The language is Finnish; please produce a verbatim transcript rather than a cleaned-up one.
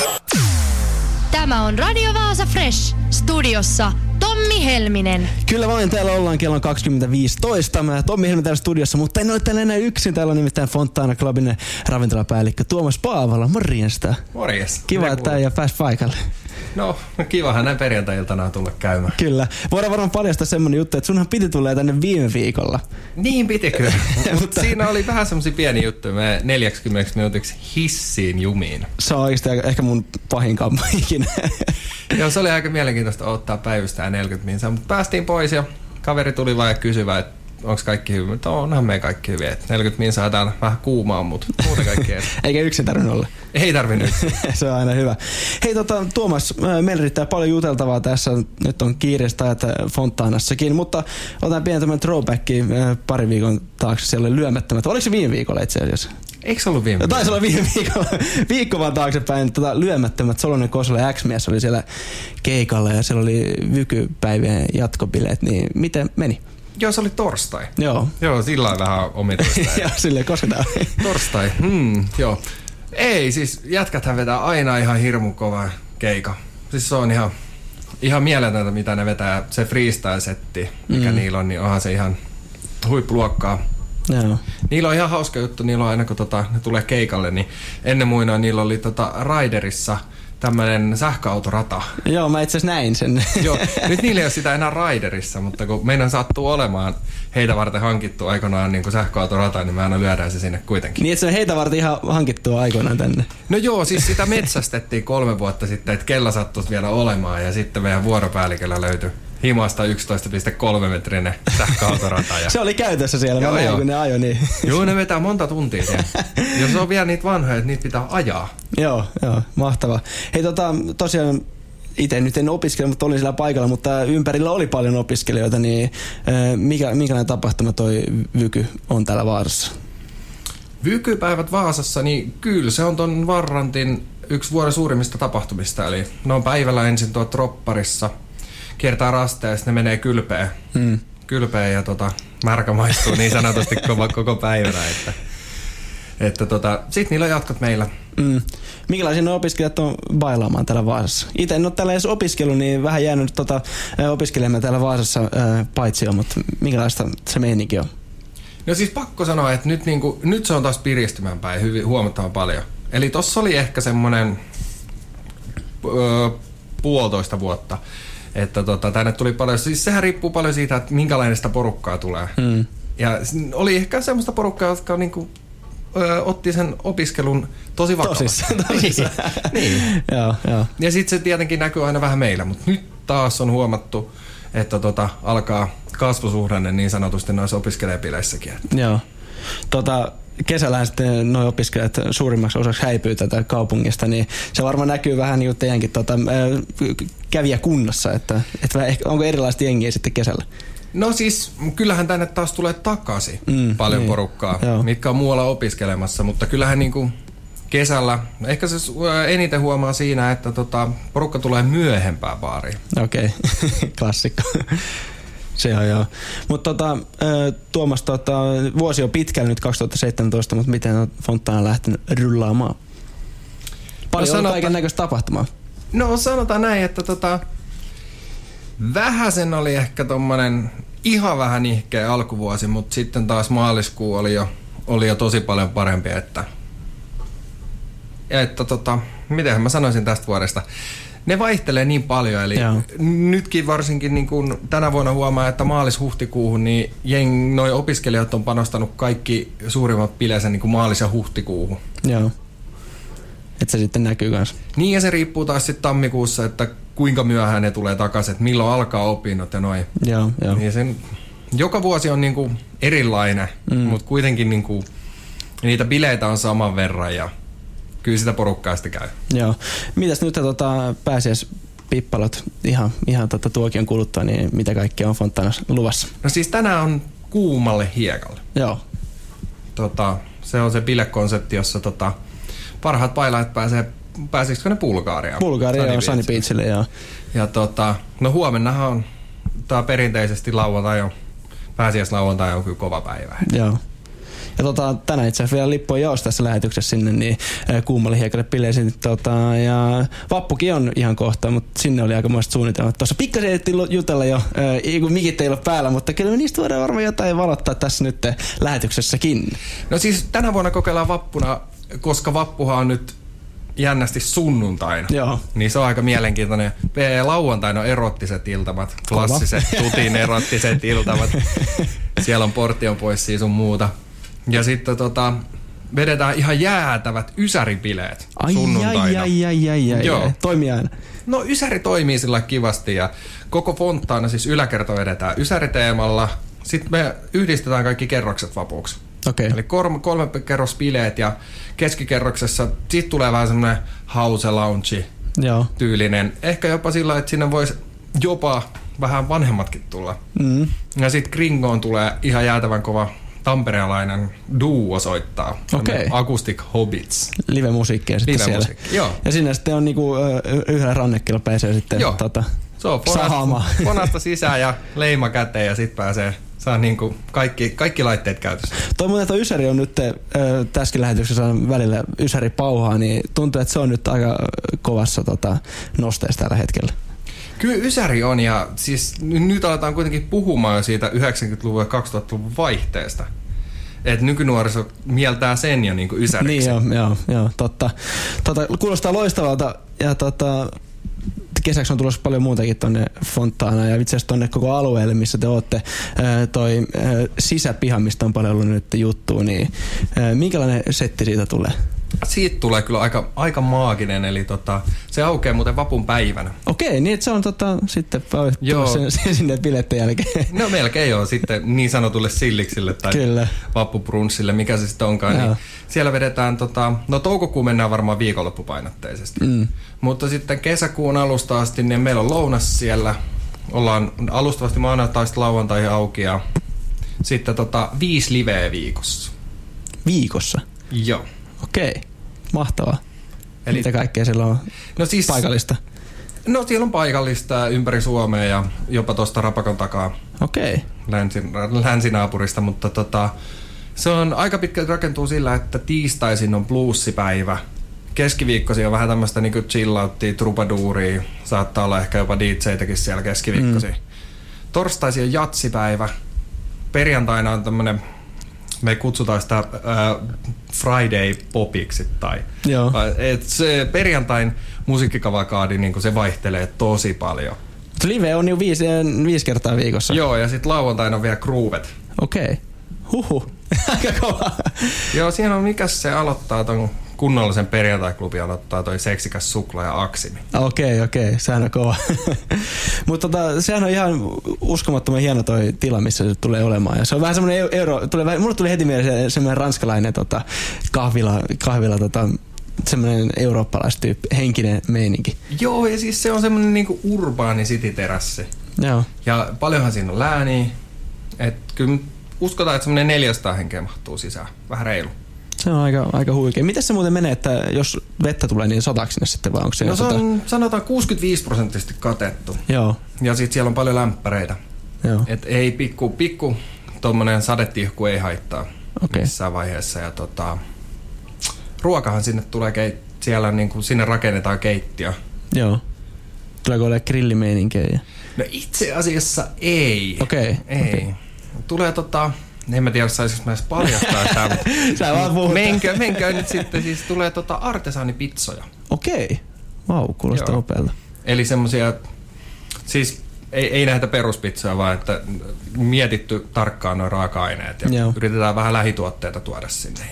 Tämä on Radio Vaasa Fresh. Studiossa Tommi Helminen. Kyllä vain, täällä ollaan kello kaksikymmentäviisi toista. Mä Tommi Helminen täällä studiossa, mutta en ole täällä enää yksin. Täällä on nimittäin Fontana Clubin ravintolapäällikkö Tuomas Paavola. Morjesta. Morjes. Kiva, että tää ei pääs paikalle. No, kivahan näin perjantai-iltana tulla käymään. Kyllä. Voidaan varmaan paljastaa semmonen juttu, että sunhan piti tulla tänne viime viikolla. Niin piti kyllä. Mutta siinä oli vähän semmosia pieni juttu. Me neljäkymmentä minuutiksi hissiin jumiin. Se on oikeasti ehkä mun pahin kamma ikinä. Joo, se oli aika mielenkiintoista ottaa päivystää neljäkymmentä minsaa, mutta päästiin pois ja kaveri tuli vaan ja kysyvä, että onko kaikki hyvin. Mutta onhan me kaikki hyviä. neljäkymmentä minsaa täällä vähän kuumaa, mutta muuta kaikkea. Eikä yksin tarvinnut olla. Ei tarvinnut yksin. Se on aina hyvä. Hei tota, Tuomas, meillä riittää paljon juteltavaa tässä. Nyt on kiireistä ajat Fontanassakin, mutta otan pienen tämän throwbackin pari viikon taakse. Siellä oli Lyömättömät. Oliko se viime viikolla itse asiassa? Eikö se ollut viime viikolla? Taisi olla viime viikolla. Viikko vaan taaksepäin. Tota, Lyömättömät, Solonen Kosola X-mies oli siellä keikalla ja siellä oli Vykypäivien jatkobileet. Niin miten meni? Joo, se oli torstai. Joo. Joo, sillä on vähän omituista. Joo, silleen, koska tää oli? Torstai, hmm, joo. Ei, siis jätkäthän vetää aina ihan hirmu kova keika. Siis se on ihan, ihan mieletöntä, mitä ne vetää. Se freestyle-setti, mikä mm. niillä on, niin onhan se ihan huippuluokkaa. Joo. Niillä on ihan hauska juttu, niillä on aina kun tota, ne tulee keikalle, niin ennen muinoin niillä oli tota Raiderissa tämmönen sähköautorata. Joo, mä itse asiassa näin sen. Joo, nyt niillä ei ole sitä enää Raiderissa, mutta kun meidän sattuu olemaan heitä varten hankittu aikoinaan niin kuin sähköautorata, niin me aina lyödään se sinne kuitenkin. Niin, että se on heitä varten ihan hankittua aikoinaan tänne. No joo, siis sitä metsästettiin kolme vuotta sitten, että kella sattuisi vielä olemaan ja sitten meidän vuoropäälliköllä löytyi himasta yksitoista pilkku kolme metrinen sähköautorata. Ja... se oli käytössä siellä, joo, mä näin, kun ne ajoi niin. Joo, ne vetää monta tuntia siellä. Jos on vielä niitä vanhoja, että niitä pitää ajaa. Joo, joo, mahtavaa. Hei tota, tosiaan itse nyt en opiskele, mutta olin siellä paikalla, mutta ympärillä oli paljon opiskelijoita, niin mikä, minkälainen tapahtuma toi Vyky on täällä Vaasassa? Vykypäivät Vaasassa, niin kyllä se on ton Varrantin yksi vuoden suurimmista tapahtumista. Eli ne on päivällä ensin tuo Tropparissa, kiertää rasteja ja sitten ne menee kylpeen. Hmm. Kylpeen ja tota, märkä maistuu niin sanotusti koko, koko päivänä. Että, että tota, sit niillä on jatkot meillä. Mm. Minkälaisia ne opiskelijat on bailaamaan täällä Vaasassa? Itse en ole täällä edes opiskellut, niin vähän jäänyt tota, opiskelemaan täällä Vaasassa ää, paitsi on, mutta minkälaista se meininki on? No siis pakko sanoa, että nyt, niinku, nyt se on taas piristymään päin hyvin, huomattavan paljon. Eli tossa oli ehkä semmonen öö, puolitoista vuotta, että tota, tänne tuli paljon, siis sehän riippuu paljon siitä, että minkälainen sitä porukkaa tulee. Mm. Ja oli ehkä semmoista porukkaa, jotka niinku, ö, otti sen opiskelun tosi vakavasti. Tosissaan, tosissaan. Niin. Joo, joo. Ja sitten se tietenkin näkyy aina vähän meillä, mutta nyt taas on huomattu, että tota, alkaa kasvusuhdanne niin sanotusti noissa opiskelijapileissäkin. Joo. Tota, kesällähän sitten nuo opiskelijat suurimmaksi osaksi häipyy tätä kaupungista, niin se varmaan näkyy vähän niin kuin teidänkin tota, kävijäkunnassa, että, että onko erilaista jengiä sitten kesällä? No siis, kyllähän tänne taas tulee takaisin mm, paljon niin, porukkaa, joo. mitkä on muualla opiskelemassa, mutta kyllähän niin kuin kesällä, ehkä se eniten huomaa siinä, että tota, porukka tulee myöhempään baariin. Okei, okay. Klassikko. Se on joo. Mutta tota, Tuomas, tota, vuosi on pitkällä nyt kaksituhattaseitsemäntoista, mutta miten on Fontana lähtenyt rullaamaan? Paljon no, on sanota, kaiken näköistä tapahtumaa. No sanotaan näin, että tota, vähäsen oli ehkä tommonen ihan vähän ihkeä alkuvuosi, mutta sitten taas maaliskuu oli jo, oli jo tosi paljon parempi, että, että tota, mitenhän mä sanoisin tästä vuodesta. Ne vaihtelee niin paljon, eli joo. nytkin varsinkin niin kun tänä vuonna huomaa, että maalis-huhtikuuhun niin jeng, noi opiskelijat on panostanut kaikki suurimmat bileensä niin kuin maalis- ja huhtikuuhun. Joo. Että se sitten näkyy kanssa. Niin ja se riippuu taas sitten tammikuussa, että kuinka myöhään ne tulee takaisin, että milloin alkaa opinnot ja noin. Joo, joo. Niin sen, joka vuosi on niin kuin erilainen, mm. mutta kuitenkin niin kuin, niitä bileitä on saman verran ja kyllä sitä porukkaa sitten käy. Joo. Mitäs nyt tota, pääsiäispippalot ihan, ihan tota, tuokion kuluttua, niin mitä kaikkea on Fontanassa luvassa? No siis tänään on kuumalle hiekalle. Joo. Tota, se on se bilekonsepti, jossa tota, parhaat bailaajat pääsee, pääsisikö ne Bulgariaan? Bulgariaan, Sunny Beachille, joo. Ja tota, no huomennahan on tää perinteisesti lauantai on, pääsiäislauantai on kyllä kova päivä. Joo. Ja tota, tänään itse asiassa vielä lippu on jaossa tässä lähetyksessä sinne, niin Kuumalle hiekalle bileisiin. Tota, ja Vappukin on ihan kohta, mutta sinne oli aikamoiset suunnitelmat. Tuossa pikkasen ehdittiin jutella jo, äh, kun mikit ei ole päällä, mutta kyllä me niistä voidaan varmaan jotain valottaa tässä nyt lähetyksessäkin. No siis tänä vuonna kokeillaan vappuna, koska vappuhan on nyt jännästi sunnuntaina. Joo. Niin se on aika mielenkiintoinen. Lauantaina on erottiset iltamat, klassiset tutin erottiset iltamat. Siellä on portion pois sun muuta. Ja sitten tota, vedetään ihan jäätävät ysäribileet ai, sunnuntaina. Ai, ai, ai, ai, ai, ai. Toimii aina. No ysäri toimii sillä kivasti ja koko Fontaana siis yläkerta vedetään ysäriteemalla. Sitten me yhdistetään kaikki kerrokset vapuksi. Okay. Eli kolme, kolme kerrospileet ja keskikerroksessa sit tulee vähän semmoinen house lounge tyylinen. Ehkä jopa sillä, että sinne voisi jopa vähän vanhemmatkin tulla. Mm. Ja sit Gringoon tulee ihan jäätävän kova tamperealainen duo soittaa. Okay. Acoustic Hobbits. Live-musiikkia sitten siellä. Joo. Ja sinne sitten on niinku yhdellä rannekilla pääsee sitten Joo. Tota, se on ponasta, ponasta sisään ja leima käteen ja sit pääsee saa niinku kaikki, kaikki laitteet käytössä. Toi muuten toi Ysäri on nyt äh, tässäkin lähetyksessä on välillä Ysäri pauhaa, niin tuntuu, että se on nyt aika kovassa tota, nosteessa tällä hetkellä. Kyllä Ysäri on ja siis nyt aletaan kuitenkin puhumaan jo siitä yhdeksänkymmentäluvun ja kaksituhattaluvun vaihteesta. Että nykynuoriso mieltää sen jo niinku Ysäriksi. Niin joo, joo, joo totta. Tota, kuulostaa loistavalta ja tota, kesäksi on tulossa paljon muutakin tonne Fontaanaan ja itse asiassa tonne koko alueelle, missä te ootte. Ää, toi ää, sisäpiha, mistä on paljon ollut nyt juttua, niin ää, minkälainen setti siitä tulee? Siitä tulee kyllä aika, aika maaginen, eli tota, se aukeaa muuten vapun päivänä. Okei, niin että se on tota, sitten sen, sinne biletten jälkeen. No melkein joo, sitten niin sanotulle silliksille tai kyllä. Vappubrunssille, mikä se sitten onkaan. Niin siellä vedetään, tota, no toukokuun mennään varmaan viikonloppupainotteisesti. Mm. Mutta sitten kesäkuun alusta asti, niin meillä on lounas siellä. Ollaan alustavasti maanantaista lauantaihin auki ja sitten tota, viisi liveä viikossa. Viikossa? Joo. Okei, mahtavaa. Eli, mitä kaikkea siellä on no siis, paikallista? No siellä on paikallista ympäri Suomea ja jopa tuosta Rapakon takaa. Okei. Länsi, länsinaapurista, mutta tota, se on aika pitkälti rakentuu sillä, että tiistaisin on bluesipäivä. Keskiviikkoisin on vähän tämmöistä niinku chillauttia, trubaduuria. Saattaa olla ehkä jopa D J:täkin siellä keskiviikkoisin. Mm. Torstaisin on jatsipäivä. Perjantaina on tämmönen, me kutsutaan sitä äh, Friday popiksi tai joo. Et se perjantain musiikkikavakaadi niin se vaihtelee tosi paljon. Live on jo viisi, viisi kertaa viikossa. Joo, ja sitten lauantaina on vielä groovet. Okei. Okay. Huhu. Aika kova. Joo, siinä on mikäs se aloittaa ton kunnollisen perjantai-klubi aloittaa toi seksikäs Sukla ja Aksimi. Okei, okay, okei. Okay. Sehän on kova. Mutta tota, sehän on ihan uskomattoman hieno toi tila, missä se tulee olemaan. Ja se on vähän semmoinen euro... Tulee, mulle tuli heti mieleen semmoinen ranskalainen tota, kahvila, kahvila tota, semmoinen eurooppalaistyyppi, henkinen meininki. Joo, ja siis se on semmoinen niinku urbaani city-terassi. Joo. Ja paljonhan siinä on lääniä. Että kyllä uskotaan, että semmoinen neljäsataa henkeä mahtuu sisään. Vähän reilu. Se on aika, aika huikea. Miten se muuten menee, että jos vettä tulee, niin sataako sinne sitten vai onko se? No se on, tota... sanotaan kuusikymmentäviisi prosenttisesti katettu. Joo. Ja sitten siellä on paljon lämpäreitä. Joo. Et ei pikku, pikku tommonen sadetihku ei haittaa okay. missään vaiheessa. Ja tota, ruokahan sinne tulee, keit- siellä niinku, sinne rakennetaan keittiö. Joo. Tuleeko olemaan grillimeininkiä? No itse asiassa ei. Okei. Okay. Ei. Okay. Tulee tota... En mä tiedä, saisinko mä edes paljastaa sitä. Sä vaan puhut. Menkö, menkö nyt sitten, siis tulee tota artesaanipizzoja. Okei. Vau, wow, kuulostaa nopealta. Eli semmosia, siis ei, ei näitä peruspizzoja, vaan että mietitty tarkkaan nuo raaka-aineet ja joo. Yritetään vähän lähituotteita tuoda sinne.